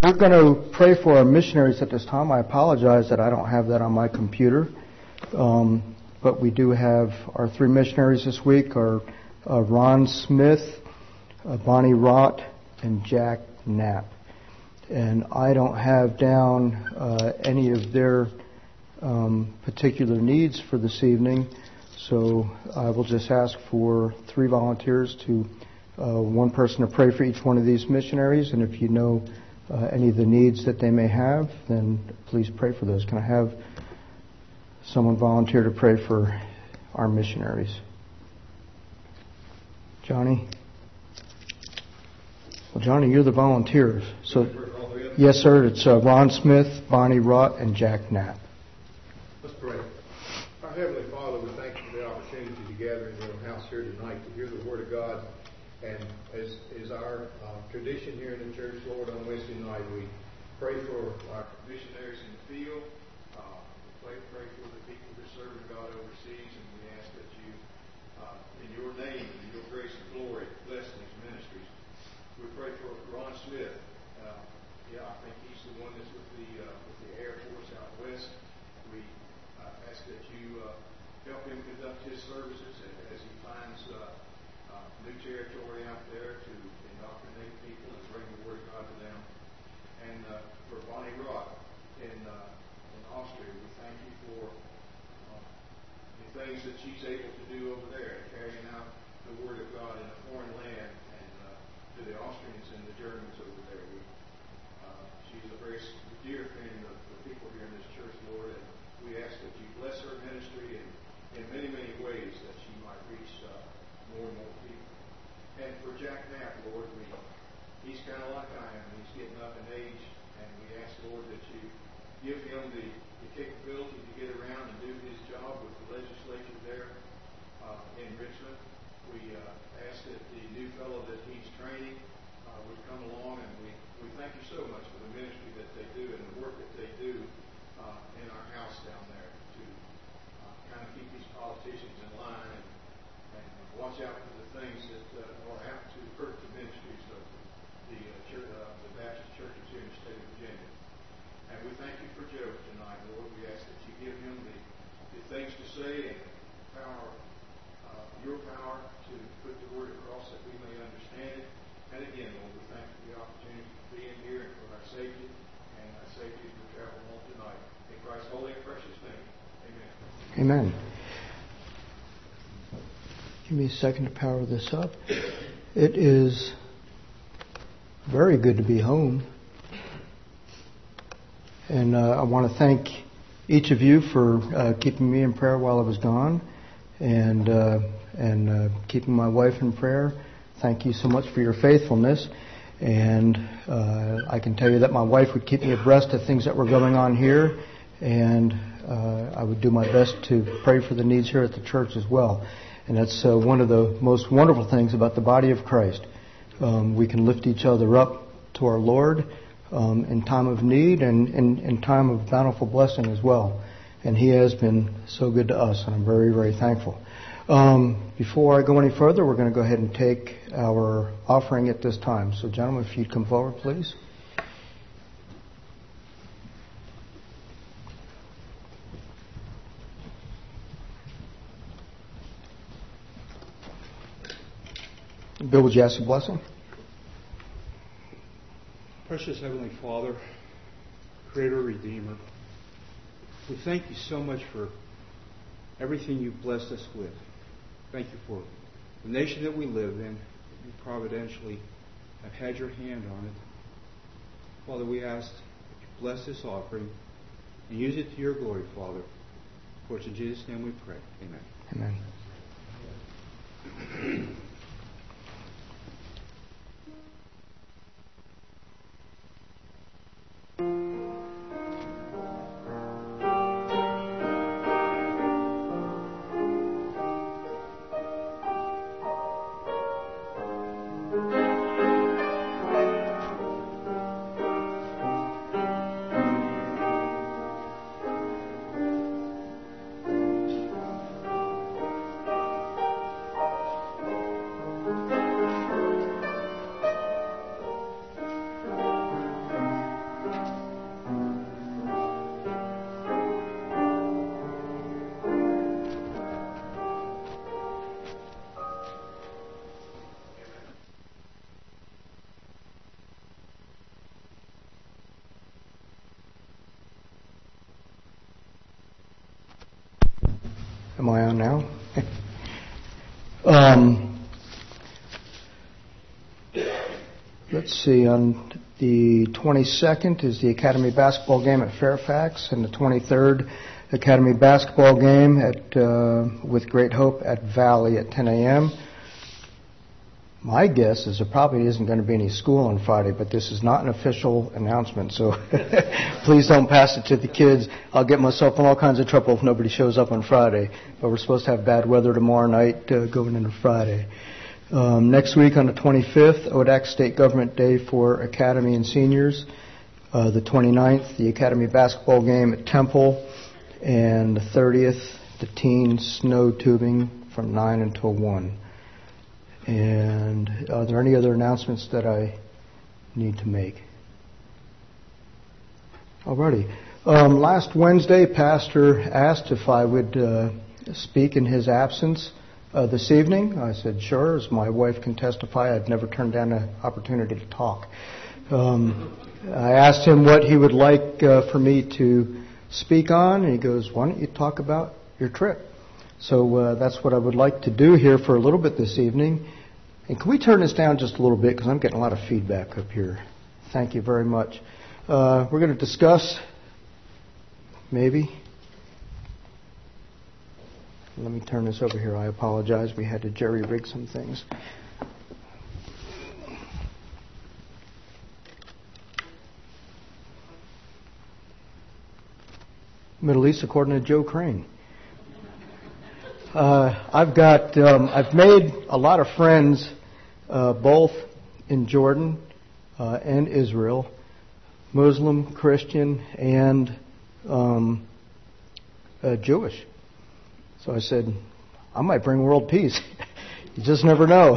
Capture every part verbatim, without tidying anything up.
We're going to pray for our missionaries at this time. I apologize that I don't have that on my computer. Um, but we do have our three missionaries this week are uh, Ron Smith, uh, Bonnie Rott, and Jack Knapp. And I don't have down uh, any of their um, particular needs for this evening, so I will just ask for three volunteers to, uh, one person to pray for each one of these missionaries, and if you know uh, any of the needs that they may have, then please pray for those. Can I have someone volunteer to pray for our missionaries? Johnny? Well, Johnny, you're the volunteers. So, yes, sir. It's uh, Ron Smith, Bonnie Rott, and Jack Knapp. Let's pray. Our Heavenly Father, we thank you for the opportunity to gather in your house here tonight to hear the Word of God. And as is our uh, tradition here in the church, Lord, on Wednesday night, we pray for our missionaries in the field. Uh, we pray, pray for the people who are serving God overseas, and we ask that you, uh, in your name and in your grace and glory, bless these ministries. We pray for Ron Smith. Uh, yeah, I think he's the one that's with the uh, with the Air Force out west. We uh, ask that you uh, help him conduct his services as he finds uh, uh, new territory out there to indoctrinate people and bring the Word of God to them. And uh, for Bonnie Rott in uh, in Austria, we thank you for uh, the things that she's able to do over there, carrying out the Word of God in a foreign land and uh, to the Austrians and the Germans over there. We, uh, she's a very dear friend of the people here in this church, Lord, and we ask that you bless her ministry in, in many, many ways that she might reach uh, more and more people. And for Jack Knapp, Lord, we, he's kind of like I am. He's getting up in age, and we ask, Lord, that you give him the, the capability to get around and do his job with the legislature there uh, in Richmond. We uh, ask that the new fellow that he's training uh, would come along, and we, we thank you so much for the ministry that they do and the work that they do uh, in our house down there to uh, kind of keep these politicians in line and, and watch out for the things that uh, are apt to hurt the ministries of the, uh, church, uh, the Baptist churches here in the state of Virginia. And we thank you for Joe tonight, Lord. We ask that you give him the, the things to say and power, uh, your power to put the word across that we may understand it. And again, Lord, we thank you for the opportunity to be in here and for our safety and our safety as we travel home tonight. In Christ's holy and precious name, amen. Amen. Give me a second to power this up. It is very good to be home. And uh, I want to thank each of you for uh, keeping me in prayer while I was gone and uh, and uh, keeping my wife in prayer. Thank you so much for your faithfulness. And uh, I can tell you that my wife would keep me abreast of things that were going on here, and uh, I would do my best to pray for the needs here at the church as well. And that's uh, one of the most wonderful things about the body of Christ. Um, we can lift each other up to our Lord um, in time of need and in, in time of bountiful blessing as well. And He has been so good to us, and I'm very, very thankful. Um, before I go any further, we're going to go ahead and take our offering at this time. So, gentlemen, if you'd come forward, please. Bill, would you ask a blessing? Precious Heavenly Father, Creator, Redeemer, we thank you so much for everything you've blessed us with. Thank you for the nation that we live in. You providentially have had your hand on it. Father, we ask that you bless this offering and use it to your glory, Father. For it's in Jesus' name we pray. Amen. Amen. Am I on now? um, let's see. On the twenty-second is the Academy basketball game at Fairfax, and the twenty-third Academy basketball game at uh, with Great Hope at Valley at ten a.m. My guess is there probably isn't going to be any school on Friday, but this is not an official announcement, so please don't pass it to the kids. I'll get myself in all kinds of trouble if nobody shows up on Friday. But we're supposed to have bad weather tomorrow night uh, going into Friday. Um, next week on the twenty-fifth, O D A C State Government Day for Academy and Seniors. Uh, the twenty-ninth, the Academy basketball game at Temple. And the thirtieth, the teen snow tubing from nine until one. And are there any other announcements that I need to make? Alrighty. Um, last Wednesday, Pastor asked if I would uh, speak in his absence uh, this evening. I said, sure, as my wife can testify, I'd never turned down an opportunity to talk. Um, I asked him what he would like uh, for me to speak on, and he goes, why don't you talk about your trip? So uh, that's what I would like to do here for a little bit this evening. And can we turn this down just a little bit, because I'm getting a lot of feedback up here. Thank you very much. Uh, we're going to discuss, maybe. Let me turn this over here. I apologize. We had to jerry-rig some things. Middle East according to Joe Crane. Uh, I've got, um, I've made a lot of friends, uh, both in Jordan uh, and Israel, Muslim, Christian, and um, uh, Jewish. So I said, I might bring world peace. You just never know.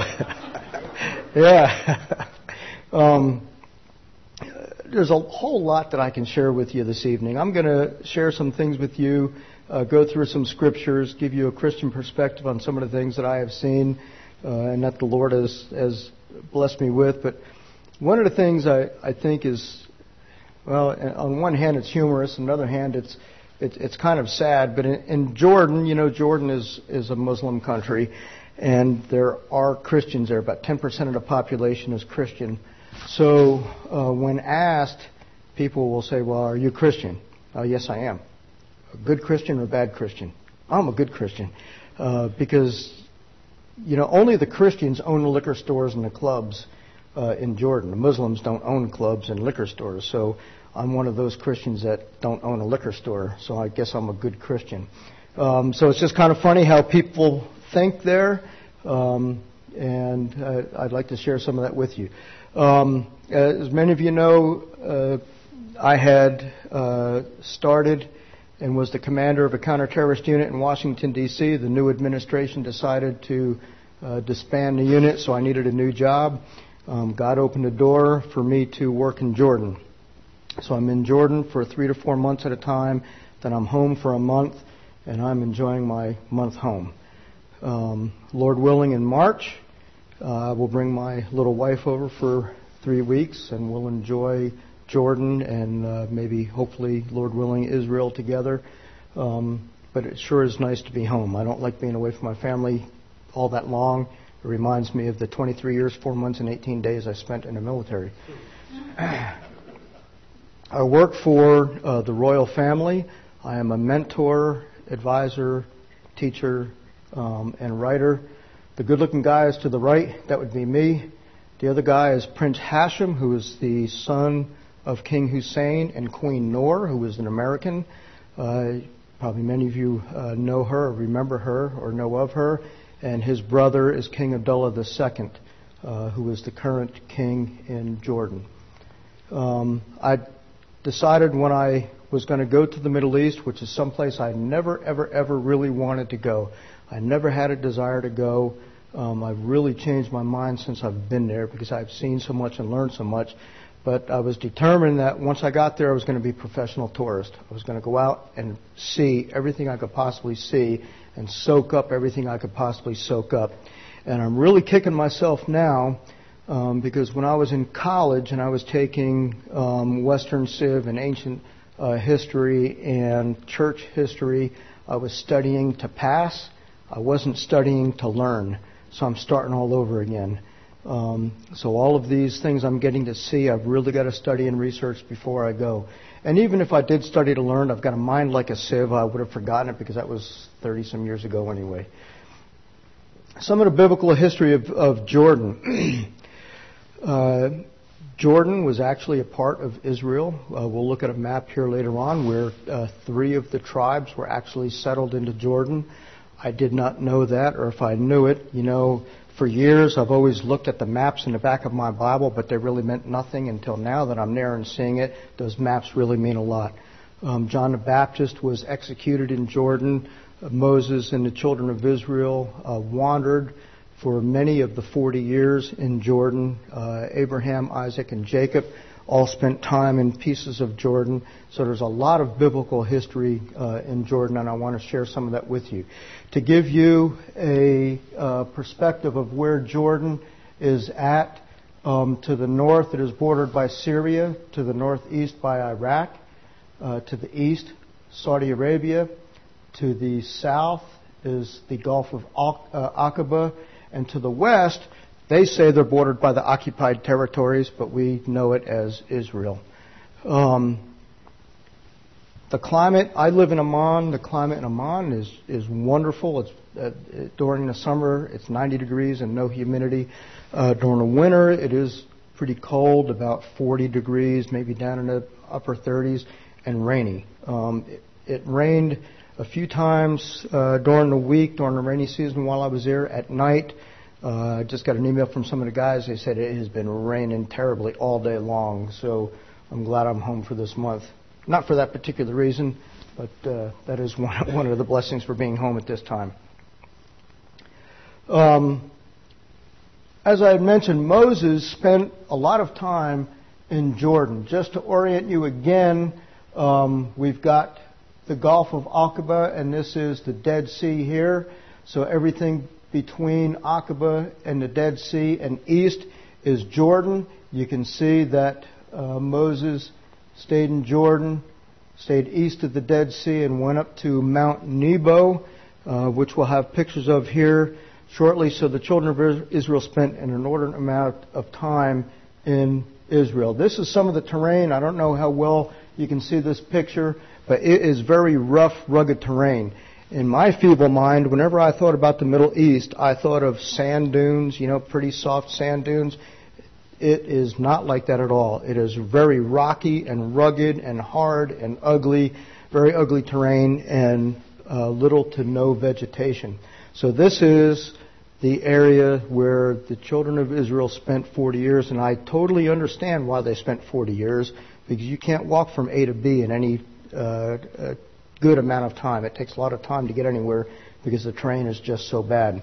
yeah. um, there's a whole lot that I can share with you this evening. I'm going to share some things with you. Uh, go through some scriptures, give you a Christian perspective on some of the things that I have seen uh, and that the Lord has, has blessed me with. But one of the things I, I think is, well, on one hand it's humorous, on the other hand it's it's, it's kind of sad. But in, in Jordan, you know, Jordan is, is a Muslim country, and there are Christians there. About ten percent of the population is Christian. So uh, when asked, people will say, well, are you Christian? Uh, yes, I am. A good Christian or a bad Christian? I'm a good Christian. Uh, because, you know, only the Christians own the liquor stores and the clubs uh, in Jordan. The Muslims don't own clubs and liquor stores. So I'm one of those Christians that don't own a liquor store. So I guess I'm a good Christian. Um, so it's just kind of funny how people think there. Um, and uh, I'd like to share some of that with you. Um, as many of you know, uh, I had uh, started and was the commander of a counterterrorist unit in Washington, D C The new administration decided to uh, disband the unit, so I needed a new job. Um, God opened the door for me to work in Jordan. So I'm in Jordan for three to four months at a time. Then I'm home for a month, and I'm enjoying my month home. Um, Lord willing, in March, uh, I will bring my little wife over for three weeks, and we'll enjoy Jordan and uh, maybe, hopefully, Lord willing, Israel together. Um, but it sure is nice to be home. I don't like being away from my family all that long. It reminds me of the twenty-three years, four months, and eighteen days I spent in the military. I work for uh, the royal family. I am a mentor, advisor, teacher, um, and writer. The good-looking guy is to the right. That would be me. The other guy is Prince Hashem, who is the son of King Hussein and Queen Noor, who was an American. Uh, probably many of you uh, know her or remember her or know of her. And his brother is King Abdullah the Second, uh, who is the current king in Jordan. Um, I decided when I was going to go to the Middle East, which is someplace I never, ever, ever really wanted to go. I never had a desire to go. Um, I've really changed my mind since I've been there because I've seen so much and learned so much. But I was determined that once I got there, I was going to be a professional tourist. I was going to go out and see everything I could possibly see and soak up everything I could possibly soak up. And I'm really kicking myself now um, because when I was in college and I was taking um, Western Civ and ancient uh, history and church history, I was studying to pass. I wasn't studying to learn. So I'm starting all over again. Um, so all of these things I'm getting to see, I've really got to study and research before I go. And even if I did study to learn, I've got a mind like a sieve. I would have forgotten it because that was thirty-some years ago anyway. Some of the biblical history of, of Jordan. uh, Jordan was actually a part of Israel. Uh, we'll look at a map here later on where uh, three of the tribes were actually settled into Jordan. I did not know that, or if I knew it, you know, for years I've always looked at the maps in the back of my Bible, but they really meant nothing until now that I'm there and seeing it. Those maps really mean a lot. Um, John the Baptist was executed in Jordan. Uh, Moses and the children of Israel uh, wandered for many of the forty years in Jordan. Uh, Abraham, Isaac, and Jacob all spent time in pieces of Jordan. So there's a lot of biblical history uh, in Jordan, and I want to share some of that with you. To give you a uh, perspective of where Jordan is at, um, to the north it is bordered by Syria, to the northeast by Iraq, uh, to the east Saudi Arabia, to the south is the Gulf of Aqaba, and to the west they say they're bordered by the occupied territories, but we know it as Israel. Um, the climate, I live in Amman. The climate in Amman is, is wonderful. It's uh, during the summer, it's ninety degrees and no humidity. Uh, during the winter, it is pretty cold, about forty degrees, maybe down in the upper thirties, and rainy. Um, it, it rained a few times uh, during the week, during the rainy season while I was there at night. Uh, I just got an email from some of the guys. They said it has been raining terribly all day long. So I'm glad I'm home for this month. Not for that particular reason, but uh, that is one, one of the blessings for being home at this time. Um, as I had mentioned, Moses spent a lot of time in Jordan. Just to orient you again, um, we've got the Gulf of Aqaba, and this is the Dead Sea here. So everything between Aqaba and the Dead Sea and east is Jordan. You can see that uh, Moses stayed in Jordan, stayed east of the Dead Sea, and went up to Mount Nebo, uh, which we'll have pictures of here shortly. So the children of Israel spent an inordinate amount of time in Israel. This is some of the terrain. I don't know how well you can see this picture, but it is very rough, rugged terrain. In my feeble mind, whenever I thought about the Middle East, I thought of sand dunes, you know, pretty soft sand dunes. It is not like that at all. It is very rocky and rugged and hard and ugly, very ugly terrain, and uh, little to no vegetation. So this is the area where the children of Israel spent forty years, and I totally understand why they spent forty years, because you can't walk from A to B in any uh, uh, good amount of time. It takes a lot of time to get anywhere because the terrain is just so bad.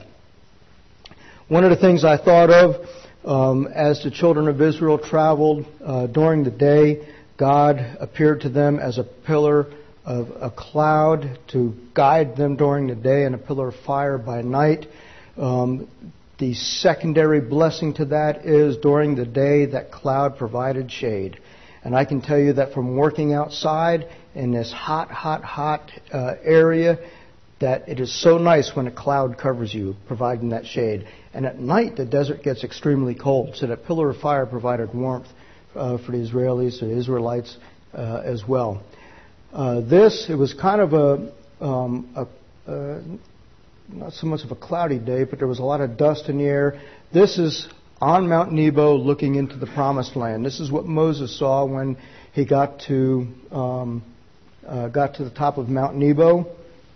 One of the things I thought of um, as the children of Israel traveled uh, during the day, God appeared to them as a pillar of a cloud to guide them during the day and a pillar of fire by night. Um, the secondary blessing to that is during the day that cloud provided shade. And I can tell you that from working outside in this hot, hot, hot uh, area, that it is so nice when a cloud covers you, providing that shade. And at night, the desert gets extremely cold. So that pillar of fire provided warmth uh, for the Israelis, the Israelites uh, as well. Uh, this, it was kind of a, um, a uh, not so much of a cloudy day, but there was a lot of dust in the air. This is on Mount Nebo looking into the Promised Land. This is what Moses saw when he got to um, uh, got to the top of Mount Nebo.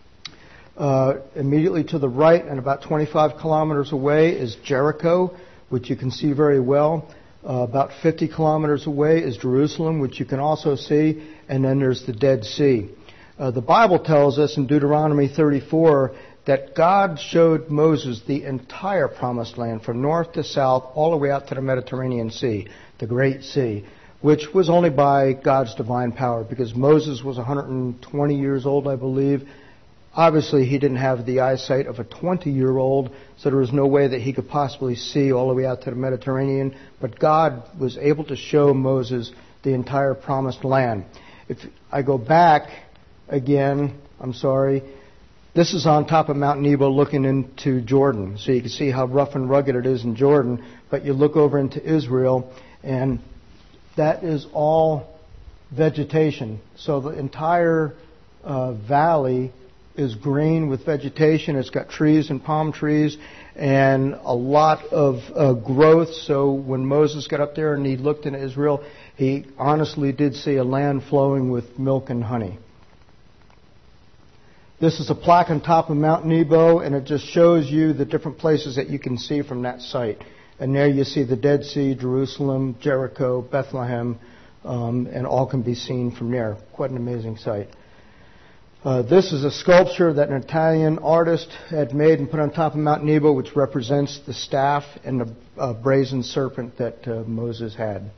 Uh, immediately to the right and about twenty-five kilometers away is Jericho, which you can see very well. Uh, about fifty kilometers away is Jerusalem, which you can also see. And then there's the Dead Sea. Uh, the Bible tells us in Deuteronomy thirty-four that God showed Moses the entire Promised Land from north to south, all the way out to the Mediterranean Sea, the Great Sea, which was only by God's divine power, because Moses was one hundred twenty years old, I believe. Obviously, he didn't have the eyesight of a twenty-year-old, so there was no way that he could possibly see all the way out to the Mediterranean. But God was able to show Moses the entire Promised Land. If I go back again, I'm sorry, This is on top of Mount Nebo looking into Jordan. So you can see how rough and rugged it is in Jordan. But you look over into Israel, and that is all vegetation. So the entire uh, valley is green with vegetation. It's got trees and palm trees and a lot of uh, growth. So when Moses got up there and he looked into Israel, he honestly did see a land flowing with milk and honey. This is a plaque on top of Mount Nebo, and it just shows you the different places that you can see from that site. And there you see the Dead Sea, Jerusalem, Jericho, Bethlehem, um, and all can be seen from there. Quite an amazing sight. Uh, this is a sculpture that an Italian artist had made and put on top of Mount Nebo, which represents the staff and the uh, brazen serpent that uh, Moses had.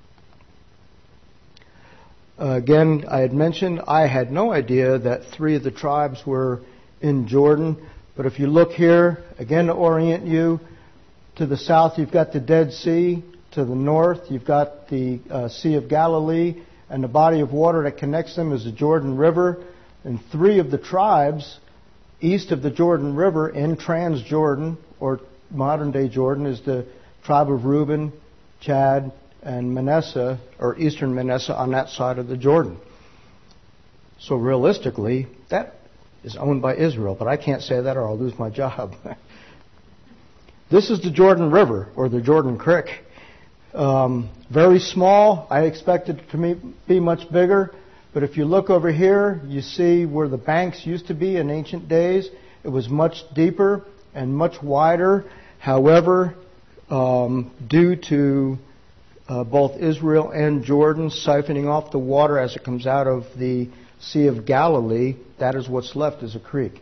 Uh, again, I had mentioned I had no idea that three of the tribes were in Jordan. But if you look here, again to orient you, to the south you've got the Dead Sea. To the north you've got the uh, Sea of Galilee. And the body of water that connects them is the Jordan River. And three of the tribes east of the Jordan River in Transjordan, or modern-day Jordan, is the tribe of Reuben, Chad, and Manasseh, or eastern Manasseh, on that side of the Jordan. So realistically, that is owned by Israel, but I can't say that or I'll lose my job. This is the Jordan River, or the Jordan Creek. Um, very small. I expected it to be much bigger, but if you look over here, you see where the banks used to be in ancient days. It was much deeper and much wider. However, um, due to Uh, both Israel and Jordan siphoning off the water as it comes out of the Sea of Galilee, that is what's left as a creek.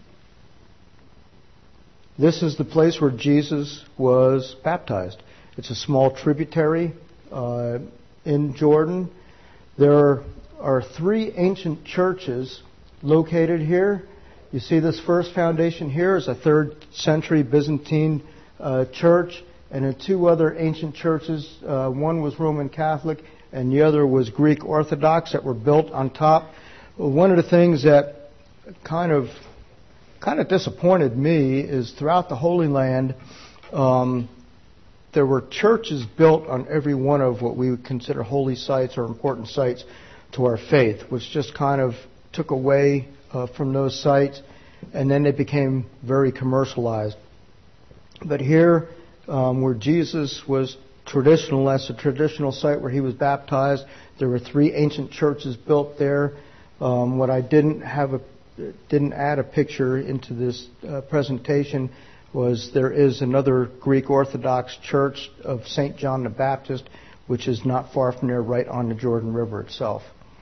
This is the place where Jesus was baptized. It's a small tributary uh, in Jordan. There are three ancient churches located here. You see this first foundation here is a third century Byzantine uh, church. And in two other ancient churches, uh, one was Roman Catholic and the other was Greek Orthodox, that were built on top. One of the things that kind of kind of disappointed me is throughout the Holy Land, um, there were churches built on every one of what we would consider holy sites or important sites to our faith, which just kind of took away uh, from those sites, and then they became very commercialized. But here, Um, where Jesus was traditional, that's a traditional site where he was baptized. There were three ancient churches built there. Um, what I didn't have a didn't add a picture into this uh, presentation was there is another Greek Orthodox church of Saint John the Baptist, which is not far from there, right on the Jordan River itself.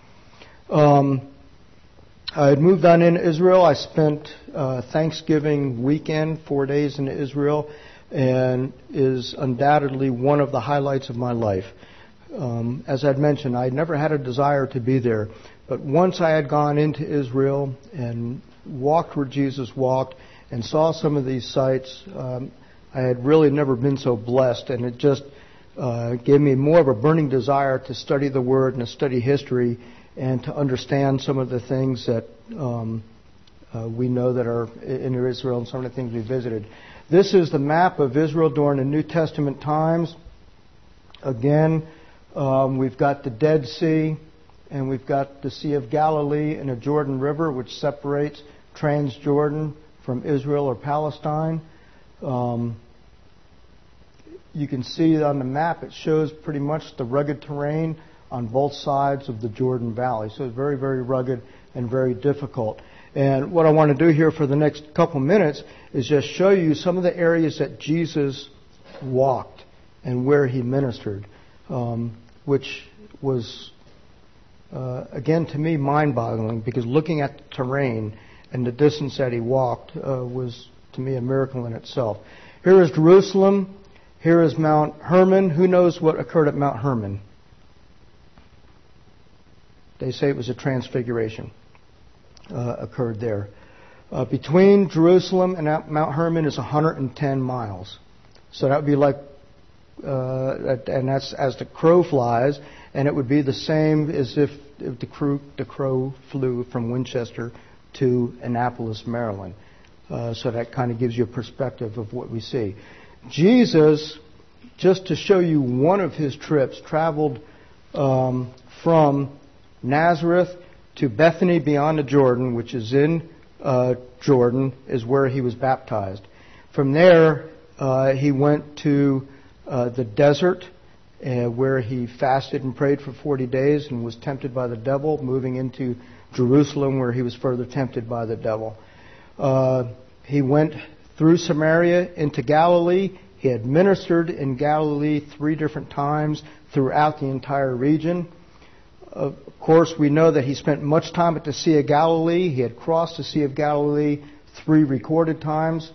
Um, I had moved on into Israel. I spent uh, Thanksgiving weekend, four days in Israel, and is undoubtedly one of the highlights of my life. Um, as I'd mentioned, I'd never had a desire to be there, but once I had gone into Israel and walked where Jesus walked and saw some of these sites, um, I had really never been so blessed, and it just uh, gave me more of a burning desire to study the Word and to study history and to understand some of the things that um, uh, we know that are in Israel and some of the things we visited. This is the map of Israel during the New Testament times. Again, um, we've got the Dead Sea, and we've got the Sea of Galilee and the Jordan River, which separates Transjordan from Israel or Palestine. Um, you can see on the map, it shows pretty much the rugged terrain on both sides of the Jordan Valley. So it's very, very rugged and very difficult. And what I want to do here for the next couple minutes is just show you some of the areas that Jesus walked and where he ministered, um, which was, uh, again, to me, mind-boggling, because looking at the terrain and the distance that he walked uh, was, to me, a miracle in itself. Here is Jerusalem. Here is Mount Hermon. Who knows what occurred at Mount Hermon? They say it was a transfiguration. Uh, occurred there. Uh, between Jerusalem and Mount Hermon is one hundred ten miles. So that would be like, uh, and that's as the crow flies, and it would be the same as if, if the, crew, the crow flew from Winchester to Annapolis, Maryland. Uh, so that kind of gives you a perspective of what we see. Jesus, just to show you one of his trips, traveled um, from Nazareth to Bethany beyond the Jordan, which is in uh, Jordan, is where he was baptized. From there, uh, he went to uh, the desert, uh, where he fasted and prayed for forty days and was tempted by the devil, moving into Jerusalem, where he was further tempted by the devil. Uh, he went through Samaria into Galilee. He had ministered in Galilee three different times throughout the entire region. Of course, we know that he spent much time at the Sea of Galilee. He had crossed the Sea of Galilee three recorded times.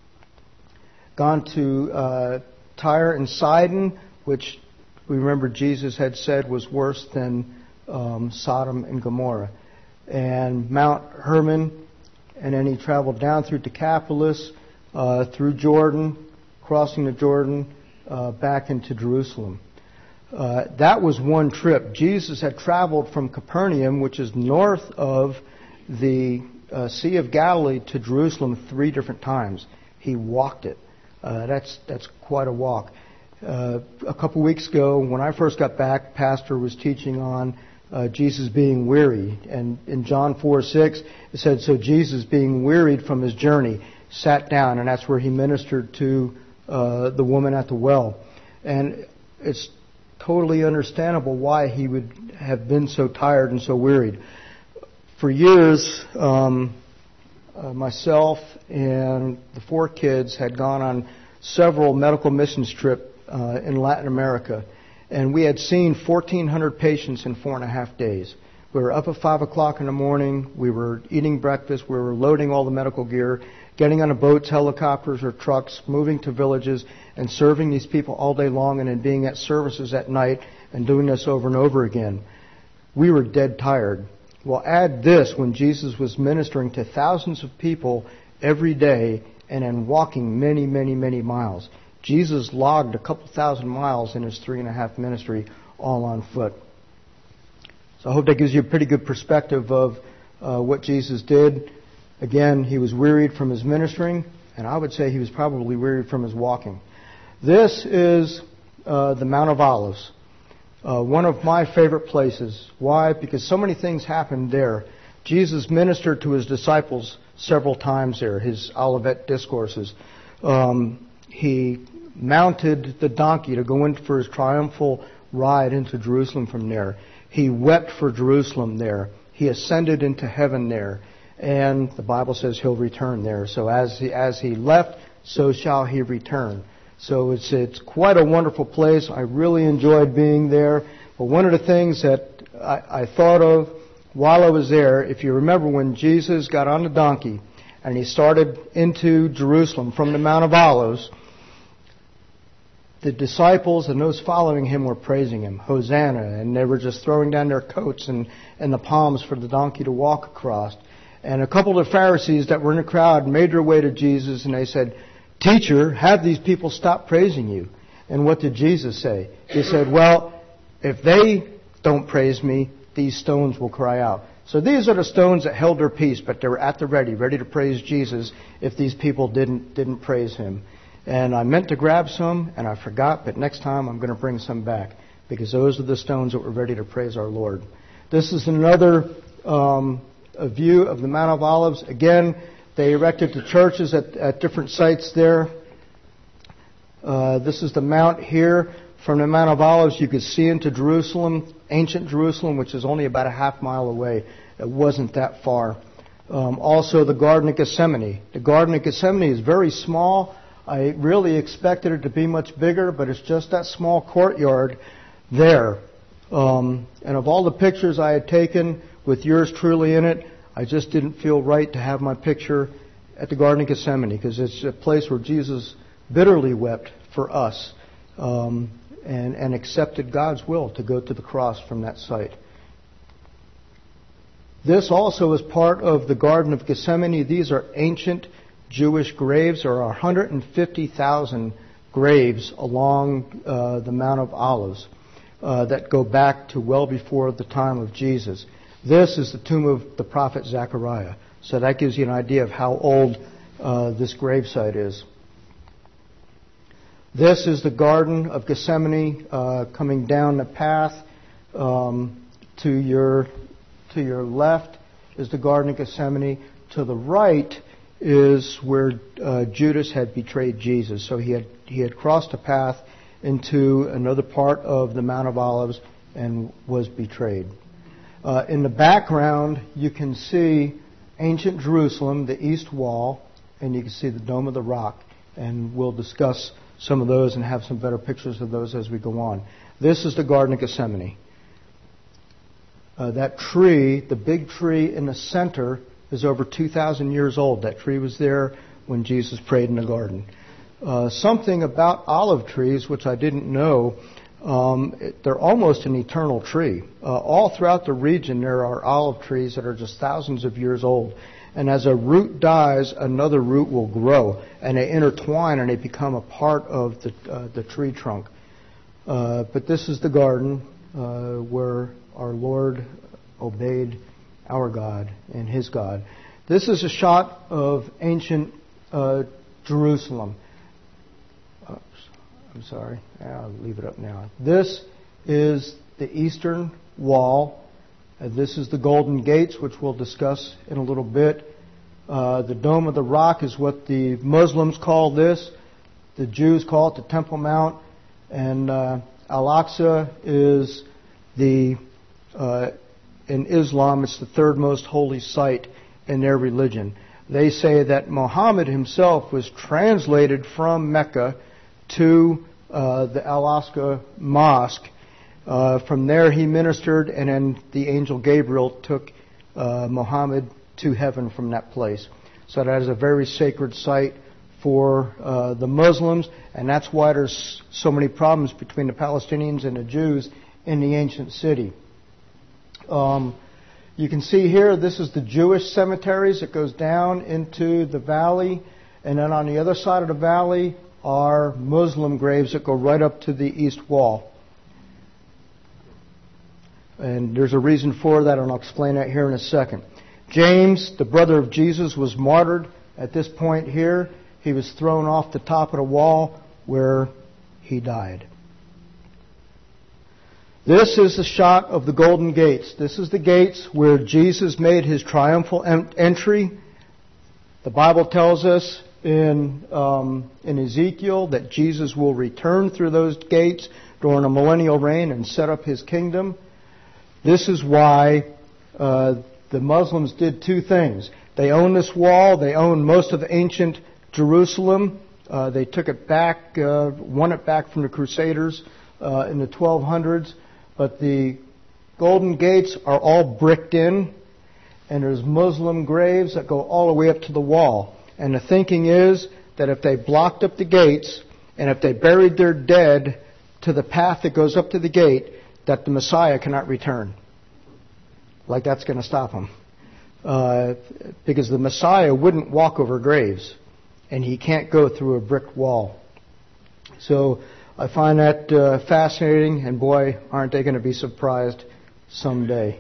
Gone to uh, Tyre and Sidon, which we remember Jesus had said was worse than um, Sodom and Gomorrah. And Mount Hermon, and then he traveled down through Decapolis, uh, through Jordan, crossing the Jordan, uh, back into Jerusalem. Uh, that was one trip. Jesus had traveled from Capernaum, which is north of the uh, Sea of Galilee, to Jerusalem three different times. He walked it. Uh, that's that's quite a walk. Uh, a couple weeks ago, when I first got back, Pastor was teaching on uh, Jesus being weary. And in John four six, it said, so Jesus, being wearied from his journey, sat down, and that's where he ministered to uh, the woman at the well. And it's totally understandable why he would have been so tired and so wearied. For years, um, uh, myself and the four kids had gone on several medical missions trips uh, in Latin America, and we had seen fourteen hundred patients in four and a half days. We were up at five o'clock in the morning. We were eating breakfast. We were loading all the medical gear, getting on boats, helicopters, or trucks, moving to villages, and serving these people all day long, and then being at services at night and doing this over and over again. We were dead tired. Well, add this when Jesus was ministering to thousands of people every day and then walking many, many, many miles. Jesus logged a couple thousand miles in his three and a half ministry, all on foot. So I hope that gives you a pretty good perspective of uh, what Jesus did. Again, he was wearied from his ministering, and I would say he was probably wearied from his walking. This is uh, the Mount of Olives, uh, one of my favorite places. Why? Because so many things happened there. Jesus ministered to his disciples several times there, his Olivet discourses. Um, he mounted the donkey to go in for his triumphal ride into Jerusalem from there. He wept for Jerusalem there. He ascended into heaven there. And the Bible says he'll return there. So as he, as he left, so shall he return. So it's it's quite a wonderful place. I really enjoyed being there. But one of the things that I, I thought of while I was there, if you remember when Jesus got on the donkey and he started into Jerusalem from the Mount of Olives, the disciples and those following him were praising him, Hosanna, and they were just throwing down their coats and, and the palms for the donkey to walk across. And a couple of the Pharisees that were in the crowd made their way to Jesus and they said, Teacher, have these people stop praising you. And what did Jesus say? He said, well, if they don't praise me, these stones will cry out. So these are the stones that held their peace, but they were at the ready, ready to praise Jesus if these people didn't didn't praise him. And I meant to grab some, and I forgot, but next time I'm going to bring some back, because those are the stones that were ready to praise our Lord. This is another um, a view of the Mount of Olives. Again, they erected the churches at, at different sites there. Uh, this is the mount here. From the Mount of Olives, you could see into Jerusalem, ancient Jerusalem, which is only about a half mile away. It wasn't that far. Um, also, the Garden of Gethsemane. The Garden of Gethsemane is very small. I really expected it to be much bigger, but it's just that small courtyard there. Um, and of all the pictures I had taken with yours truly in it, I just didn't feel right to have my picture at the Garden of Gethsemane, because it's a place where Jesus bitterly wept for us um, and, and accepted God's will to go to the cross from that site. This also is part of the Garden of Gethsemane. These are ancient Jewish graves. There are one hundred fifty thousand graves along uh, the Mount of Olives uh, that go back to well before the time of Jesus. This is the tomb of the prophet Zechariah. So that gives you an idea of how old uh, this gravesite is. This is the Garden of Gethsemane uh, coming down the path. Um, to your to your left is the Garden of Gethsemane. To the right is where uh, Judas had betrayed Jesus. So he had he had crossed a path into another part of the Mount of Olives and was betrayed. Uh, in the background, you can see ancient Jerusalem, the east wall, and you can see the Dome of the Rock. And we'll discuss some of those and have some better pictures of those as we go on. This is the Garden of Gethsemane. Uh, that tree, the big tree in the center, is over two thousand years old. That tree was there when Jesus prayed in the garden. Uh, something about olive trees, which I didn't know, um, it, they're almost an eternal tree. Uh, all throughout the region there are olive trees that are just thousands of years old. And as a root dies, another root will grow. And they intertwine and they become a part of the, uh, the tree trunk. Uh, but this is the garden uh, where our Lord obeyed our God and His God. This is a shot of ancient uh, Jerusalem. Oops, I'm sorry. I'll leave it up now. This is the eastern wall. Uh, this is the Golden Gates, which we'll discuss in a little bit. Uh, the Dome of the Rock is what the Muslims call this. The Jews call it the Temple Mount. And uh, Al-Aqsa is the Uh, in Islam, it's the third most holy site in their religion. They say that Muhammad himself was translated from Mecca to uh, the Al-Aqsa Mosque. Uh, from there he ministered, and then the angel Gabriel took uh, Muhammad to heaven from that place. So that is a very sacred site for uh, the Muslims, and that's why there's so many problems between the Palestinians and the Jews in the ancient city. Um, you can see here, this is the Jewish cemeteries. It goes down into the valley. And then on the other side of the valley are Muslim graves that go right up to the east wall. And there's a reason for that, and I'll explain that here in a second. James, the brother of Jesus, was martyred at this point here. He was thrown off the top of the wall where he died. This is the shot of the Golden Gates. This is the gates where Jesus made His triumphal entry. The Bible tells us in um, in Ezekiel that Jesus will return through those gates during a millennial reign and set up His kingdom. This is why uh, the Muslims did two things. They own this wall. They own most of ancient Jerusalem. Uh, they took it back, uh, won it back from the Crusaders uh, in the twelve hundreds. But the Golden Gates are all bricked in, and there's Muslim graves that go all the way up to the wall. And the thinking is that if they blocked up the gates, and if they buried their dead to the path that goes up to the gate, that the Messiah cannot return. Like that's going to stop him. Uh, because the Messiah wouldn't walk over graves, and He can't go through a brick wall. So I find that uh, fascinating, and boy, aren't they going to be surprised someday.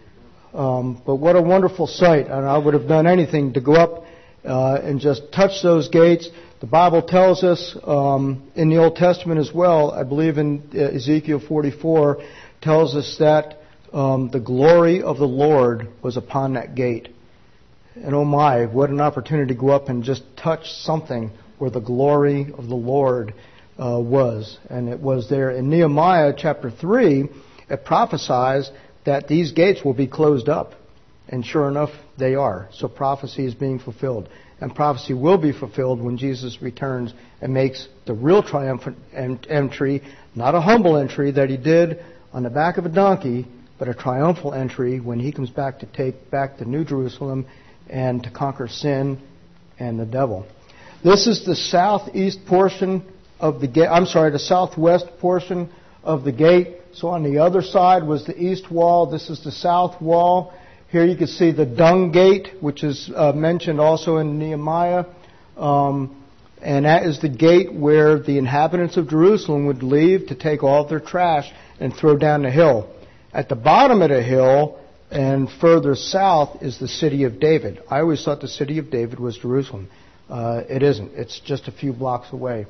Um, but what a wonderful sight, and I would have done anything to go up uh, and just touch those gates. The Bible tells us um, in the Old Testament as well, I believe in uh, Ezekiel forty-four, tells us that um, the glory of the Lord was upon that gate. And oh my, what an opportunity to go up and just touch something where the glory of the Lord Uh, was. And it was there in Nehemiah chapter three, it prophesies that these gates will be closed up. And sure enough, they are. So prophecy is being fulfilled. And prophecy will be fulfilled when Jesus returns and makes the real triumphant entry, not a humble entry that He did on the back of a donkey, but a triumphal entry when He comes back to take back the New Jerusalem and to conquer sin and the devil. This is the southeast portion of the gate, I'm sorry, the southwest portion of the gate. So on the other side was the east wall. This is the south wall. Here you can see the dung gate, which is uh, mentioned also in Nehemiah. Um, and that is the gate where the inhabitants of Jerusalem would leave to take all of their trash and throw down the hill. At the bottom of the hill, And further south is the city of David. I always thought the city of David was Jerusalem. Uh, it isn't. It's just a few blocks away.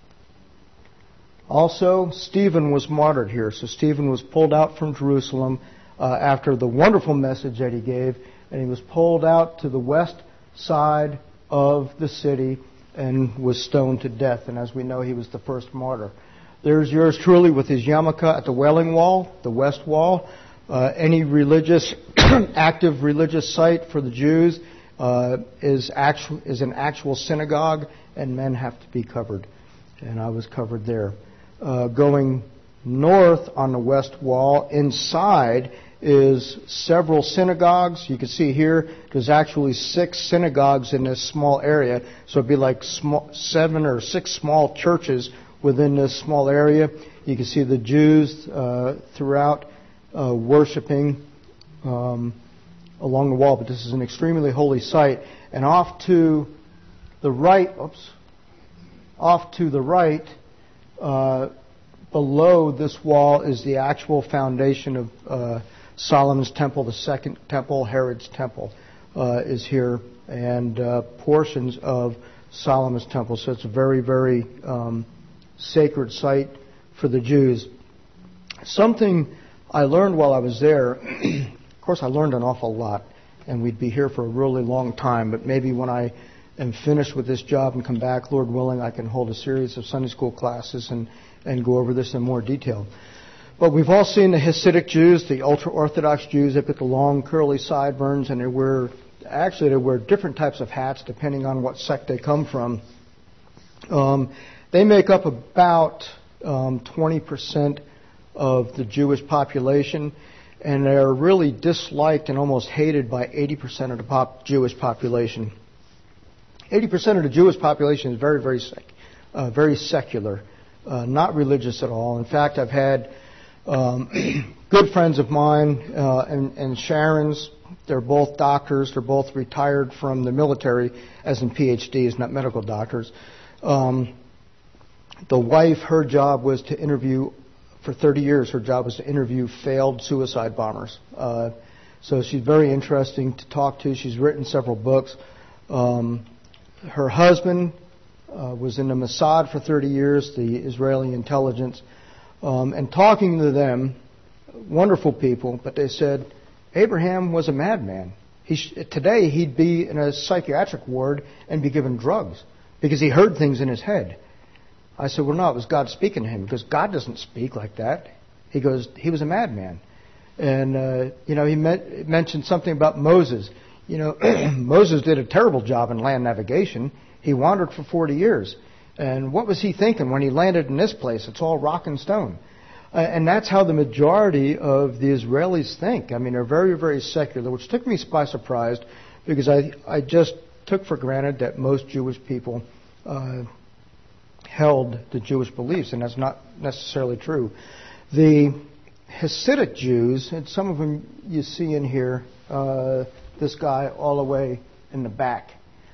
Also, Stephen was martyred here. So Stephen was pulled out from Jerusalem uh, after the wonderful message that he gave, and he was pulled out to the west side of the city and was stoned to death. And as we know, he was the first martyr. There's yours truly with his yarmulke at the Wailing Wall, the west wall. Uh, any religious, active religious site for the Jews uh, is actual, is an actual synagogue, and men have to be covered. And I was covered there. Uh, going north on the west wall, inside is several synagogues. You can see here there's actually six synagogues in this small area. So it'd be like small, seven or six small churches within this small area. You can see the Jews uh, throughout uh, worshiping um, along the wall. But this is an extremely holy site. And off to the right, oops, off to the right, uh, below this wall is the actual foundation of uh, Solomon's temple. The second temple, Herod's temple, uh, is here, and uh, portions of Solomon's temple. So it's a very, very um, sacred site for the Jews. Something I learned while I was there, of course I learned an awful lot, and we'd be here for a really long time, but maybe when I am finished with this job and come back, Lord willing, I can hold a series of Sunday school classes and, and go over this in more detail. But we've all seen the Hasidic Jews, the ultra-Orthodox Jews. They put the long curly sideburns, and they wear, actually they wear different types of hats depending on what sect they come from. Um, they make up about um, twenty percent of the Jewish population, and they're really disliked and almost hated by eighty percent of the pop- Jewish population. eighty percent of the Jewish population is very, very, sec- uh, very secular, uh, not religious at all. In fact, I've had um, good friends of mine uh, and, and Sharon's. They're both doctors. They're both retired from the military, as in P H Ds, not medical doctors. Um, the wife, her job was to interview, for thirty years, her job was to interview failed suicide bombers. Uh, so she's very interesting to talk to. She's written several books. Um, Her husband uh, was in the Mossad for thirty years, the Israeli intelligence, um, and talking to them, wonderful people, but they said Abraham was a madman. He sh- today he'd be in a psychiatric ward and be given drugs because he heard things in his head. I said, well, no, it was God speaking to him, because God doesn't speak like that. He goes, he was a madman. And, uh, you know, he me- mentioned something about Moses. You know, Moses did a terrible job in land navigation. He wandered for forty years. And what was he thinking when he landed in this place? It's all rock and stone. Uh, and that's how the majority of the Israelis think. I mean, they're very, very secular, which took me by surprise, because I, I just took for granted that most Jewish people uh, held the Jewish beliefs, and that's not necessarily true. The Hasidic Jews, and some of them you see in here, uh, this guy all the way in the back.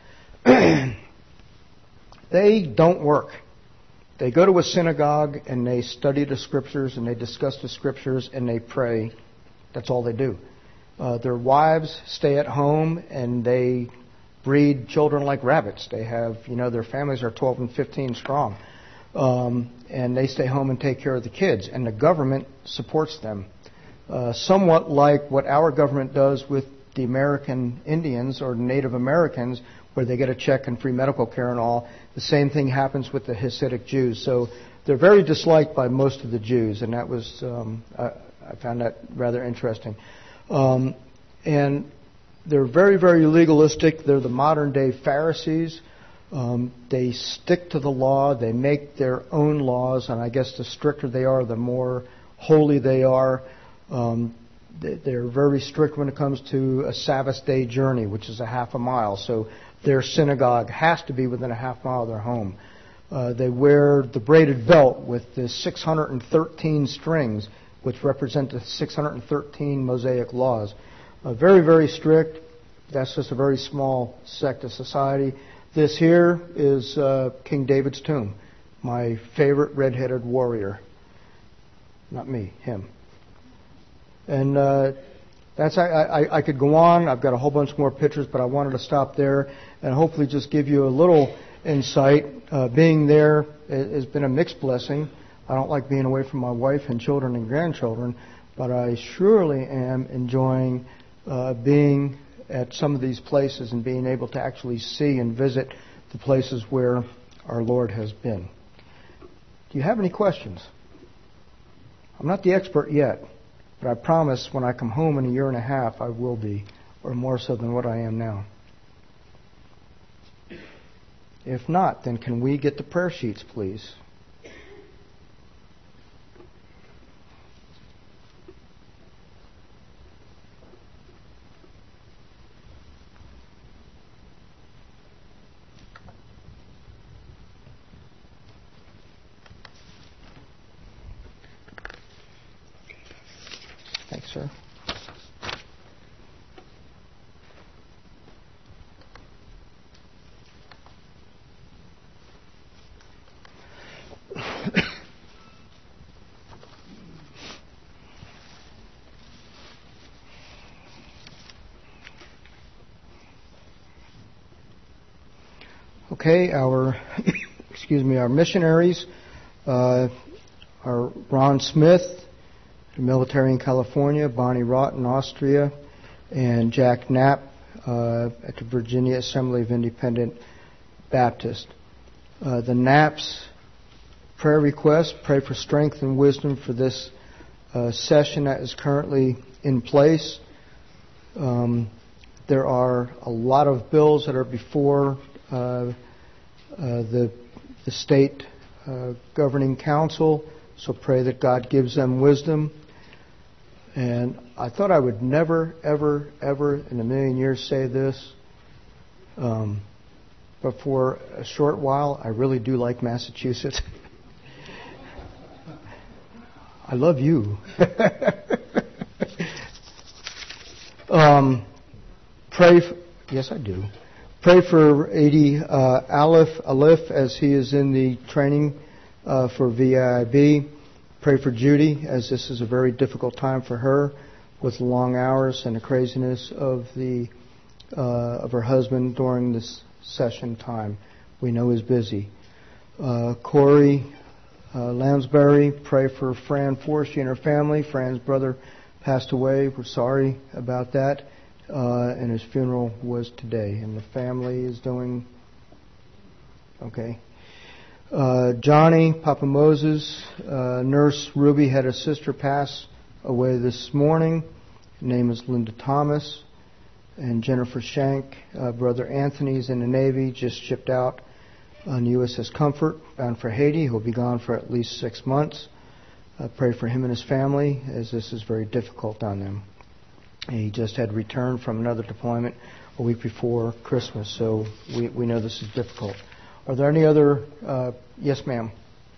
They don't work. They go to a synagogue and they study the scriptures and they discuss the scriptures and they pray. That's all they do. Uh, their wives stay at home and they breed children like rabbits. They have, you know, their families are twelve and fifteen strong. Um, and they stay home and take care of the kids. And the government supports them. Uh, somewhat like what our government does with the American Indians or Native Americans, where they get a check and free medical care and all. The same thing happens with the Hasidic Jews. So they're very disliked by most of the Jews, and that was um, I, I found that rather interesting. Um, and they're very, very legalistic. They're the modern-day Pharisees. Um, they stick to the law. They make their own laws, and I guess the stricter they are, the more holy they are. Um, They're very strict when it comes to a Sabbath day journey, which is a half a mile. So their synagogue has to be within a half mile of their home. Uh, they wear the braided belt with the six hundred thirteen strings, which represent the six hundred thirteen Mosaic laws. Uh, very, very strict. That's just a very small sect of society. This here is uh, King David's tomb, my favorite red-headed warrior. Not me, him. And uh, That's I, I, I could go on. I've got a whole bunch more pictures, but I wanted to stop there and hopefully just give you a little insight. Uh, being there has been a mixed blessing. I don't like being away from my wife and children and grandchildren, but I surely am enjoying uh, being at some of these places and being able to actually see and visit the places where our Lord has been. Do you have any questions? I'm not the expert yet, but I promise when I come home in a year and a half, I will be, or more so than what I am now. If not, then can we get the prayer sheets, please? Thanks, sir. Okay, our excuse me, our missionaries uh, are Ron Smith, military in California, Bonnie Rott in Austria, and Jack Knapp uh, at the Virginia Assembly of Independent Baptist. Uh, the Knapps prayer request, pray for strength and wisdom for this uh, session that is currently in place. Um, there are a lot of bills that are before uh, uh, the, the state uh, governing council, so pray that God gives them wisdom. And I thought I would never, ever, ever in a million years say this, um, but for a short while, I really do like Massachusetts. I love you. um, pray, for, yes, I do. Pray for Adi uh, Aleph, Aleph as he is in the training uh, for V I I B. Pray for Judy, as this is a very difficult time for her with the long hours and the craziness of the uh, of her husband during this session time. We know he's busy. Uh, Corey uh, Lansbury, pray for Fran Forsey and her family. Fran's brother passed away. We're sorry about that. Uh, and his funeral was today. And the family is doing okay. Uh, Johnny, Papa Moses, uh, Nurse Ruby had a sister pass away this morning. Her name is Linda Thomas. And Jennifer Shank, uh, Brother Anthony's in the Navy, just shipped out on U S S Comfort, bound for Haiti. He'll be gone for at least six months. Uh, pray for him and his family, as this is very difficult on them. And he just had returned from another deployment a week before Christmas, so we, we know this is difficult. Are there any other? Uh, yes, ma'am.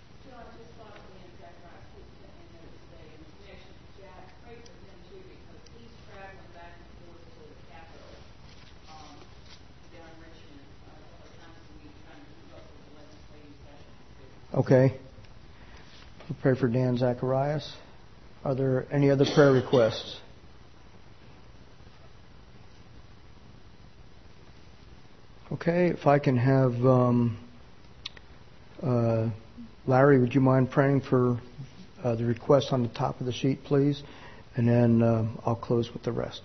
Okay. We'll pray for Dan Zacharias. Are there any other prayer requests? Okay, if I can have um, uh, Larry, would you mind praying for uh, the request on the top of the sheet, please? And then uh, I'll close with the rest.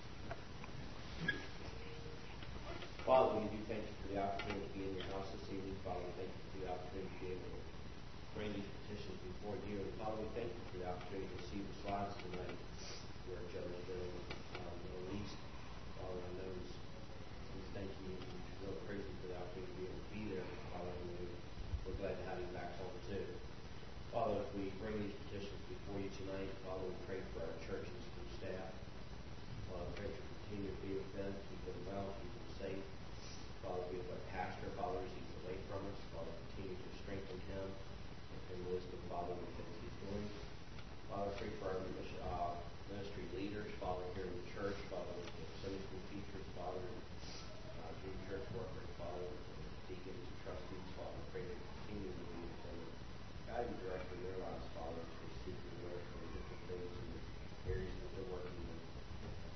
Father, we do thank you for the opportunity to be in your house this evening. Father, we thank you for the opportunity to be able to bring these petitions before you. And Father, we thank you for the opportunity to see the slides tonight where Joe is doing um, the least. Father, I know we thank you and really praise you for the opportunity to be able to be there. Father, and we're glad to have you back home too. Father, if we bring these petitions before you tonight, Father, we pray for our church and school staff. Father, we pray for continue to be with them, keep them well, keep them safe. Father, be with our pastor, Father, as he's away from us. Father, continue to strengthen him and wisdom, Father, with things he's doing. Father, pray for our uh, ministry leaders, Father, here in the church, Father, with the Sunday school teachers, Father, uh, Dream Church workers, Father, deacons and trustees, Father, pray to continue to be with them. Guide and direct in their lives, Father, as they seek your will for the different things and the areas that they're working in.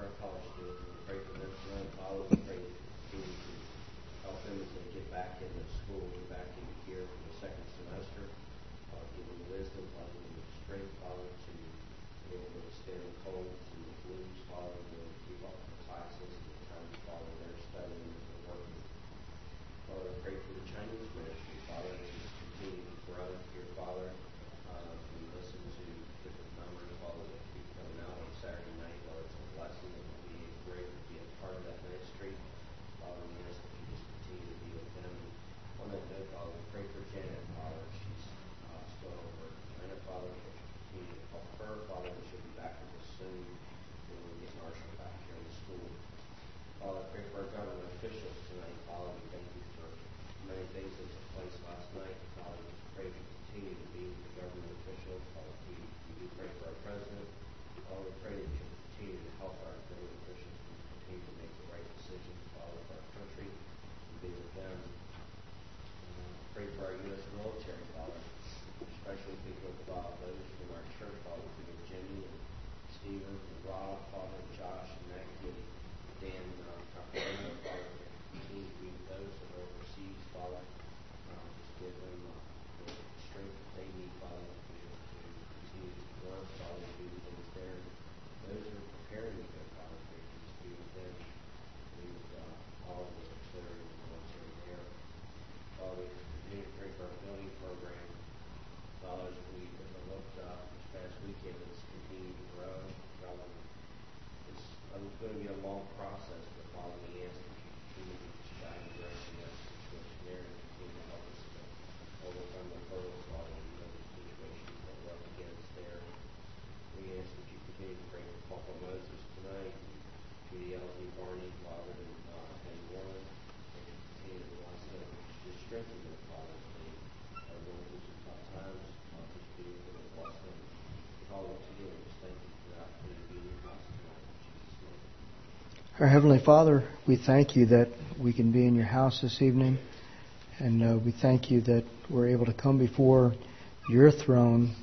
for our college students. We pray for them tonight, Father. We pray that you continue to help them as they get back into school, get back into gear for the second semester. Uh, give them wisdom, Father, give them strength, Father, to be able to withstand the colds and the flus, Father, to keep up with the classes and the time, Father, they're studying and they're working. Father, I pray for the Chinese ministry, Father, as it's continuing to grow here, Father. Uh, we listen to different numbers, Father, that keep coming out on Saturday night, Father, it's a blessing. It would be great to be a part of that ministry. Father, we ask that you just continue to be with them. On that note, Father, we pray for Janet, Father. She's uh, still over China, Father. We continue to help her, Father, that she'll be back with us soon. And we'll get Marshall back here in school. Father, I pray for our government officials tonight, Father. We thank you for many things that took place last night. Father, we pray that you continue to be with the government officials. Father, we, we do pray for our president. Father, we pray that you continue to help our government officials to continue to make the right decisions, Father, for our country and be with them. Uh, pray for our U S military, Father, especially think of uh, those from our church, Father, think of Jenny and Stephen and Rob, Father, and Josh and Maggie and Dan, uh, Caparino, Father, continue to be with those that are overseas, Father. Um, just give them uh, the strength that they need, Father, to be able to continue to work, Father, to do things there. Those who are preparing to go, Father, pray to just be with them, be with uh, all of the auxiliary and the military there. Father, we continue to pray for our building program. Father, as we as I looked uh, this past weekend, it's continuing to grow. Father, it's um, going to be a long process, but Father, we ask that you continue to just guide and direct us situation there and continue to help us to overcome the hurdles, Father, and those situations that we're up against there. We ask that you continue to pray for Papa Moses tonight, Judy Elsie, Barney, Father, and, uh, and Warren. And continue to bless them, just strengthen them, Father, as they are going through some tough times. Father, just be with them and bless them. Father, once again, we just thank you for the opportunity to be in your house tonight. In Jesus' name. Our Heavenly Father, we thank you that we can be in your house this evening. And uh, we thank you that we're able to come before your throne,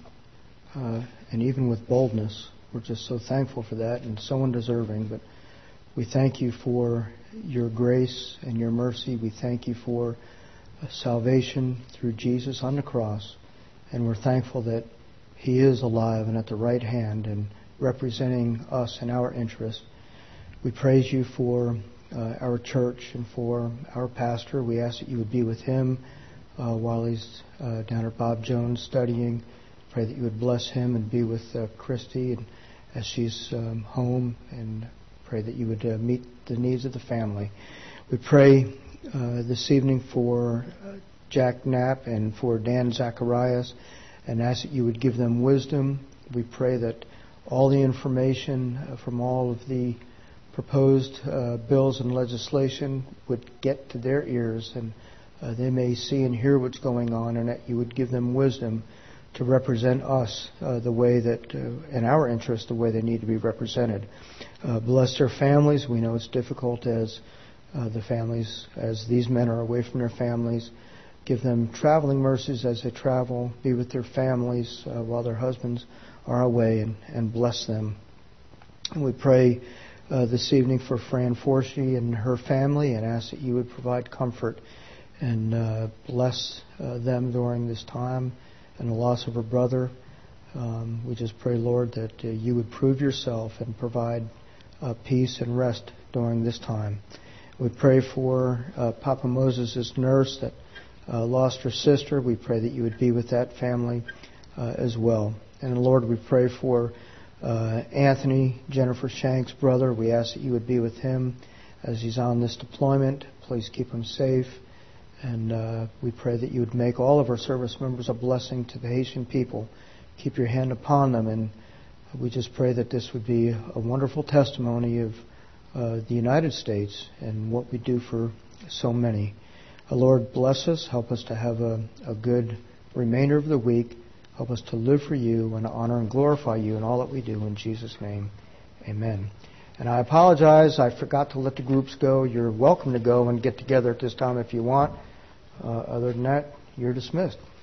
uh, and even with boldness. We're just so thankful for that and so undeserving. But we thank you for your grace and your mercy. We thank you for uh, salvation through Jesus on the cross. And we're thankful that he is alive and at the right hand and representing us in our interest. We praise you for uh, our church and for our pastor. We ask that you would be with him uh, while he's uh, down at Bob Jones studying. Pray that you would bless him and be with uh, Christy and as she's um, home, and pray that you would uh, meet the needs of the family. We pray uh, this evening for uh, Jack Knapp and for Dan Zacharias, and ask that you would give them wisdom. We pray that all the information uh, from all of the proposed uh, bills and legislation would get to their ears, and uh, they may see and hear what's going on, and that you would give them wisdom to represent us uh, the way that, uh, in our interest, the way they need to be represented. Uh, bless their families. We know it's difficult as uh, the families, as these men are away from their families. Give them traveling mercies as they travel. Be with their families uh, while their husbands are away, and, and bless them. And we pray uh, this evening for Fran Forsey and her family, and ask that you would provide comfort and uh, bless uh, them during this time and the loss of her brother. Um, we just pray, Lord, that uh, you would prove yourself and provide uh, peace and rest during this time. We pray for uh, Papa Moses' nurse that uh, lost her sister. We pray that you would be with that family uh, as well. And Lord, we pray for uh, Anthony, Jennifer Shank's brother. We ask that you would be with him as he's on this deployment. Please keep him safe. And uh, we pray that you would make all of our service members a blessing to the Haitian people. Keep your hand upon them. And we just pray that this would be a wonderful testimony of uh, the United States and what we do for so many. Uh, Lord, bless us. Help us to have a, a good remainder of the week. Help us to live for you and honor and glorify you in all that we do. In Jesus' name, amen. And I apologize. I forgot to let the groups go. You're welcome to go and get together at this time if you want. Uh, other than that, you're dismissed.